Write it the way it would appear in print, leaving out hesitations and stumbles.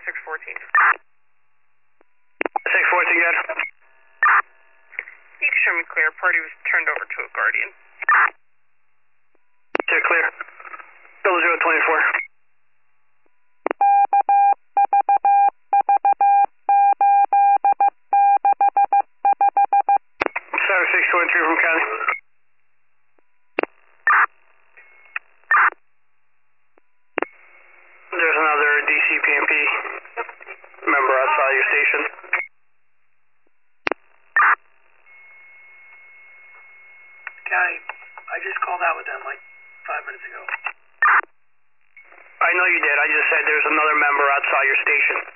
614. 614, good. You can show me clear. Party was turned over to a guardian. Okay, clear. 0024. 7623 from county. There's another DCPMP member outside your station. County, I just called out with them like 5 minutes ago. I know you did. I just said there's another member outside your station.